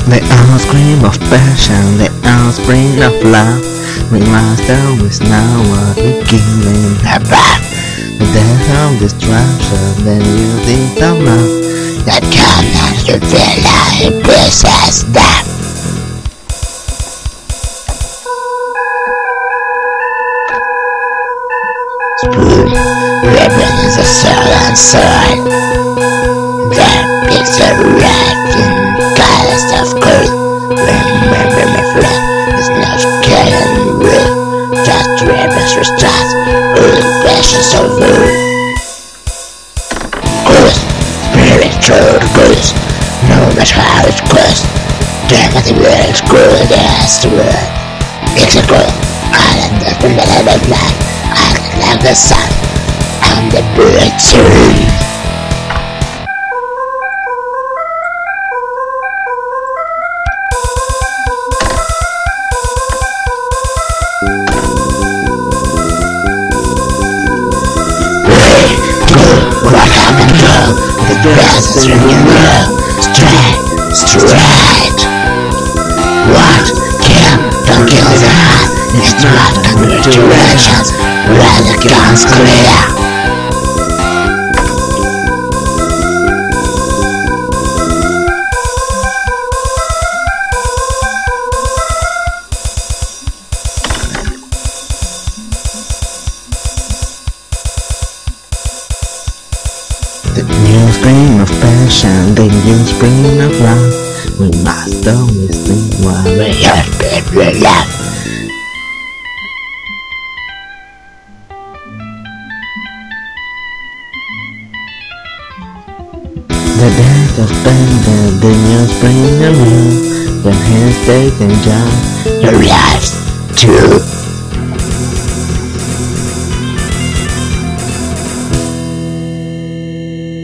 The scream of passion, the spring of love. We must always know what we're giving about. The death of destruction, the music of love that cannot reveal our precious death. Spoon represents the soul and sword. That picks a red in colors of course. Remember my friend, it's not killing will. Just rebels restart all passions of war. Good, spiritual good, no matter how it goes. Demon the world's good as the world. It's a good, island of the middle of night. Like the sun and the birds sing. What happened, girl? The grass is renewed. Straight. What? Kill? Don't kill the heart. It's not congratulations. Where the guns clear. The new spring of passion, the new spring of love. We must always think what we have been love. The death of thunder, the new spring of love. When hands take and jump, your lives too.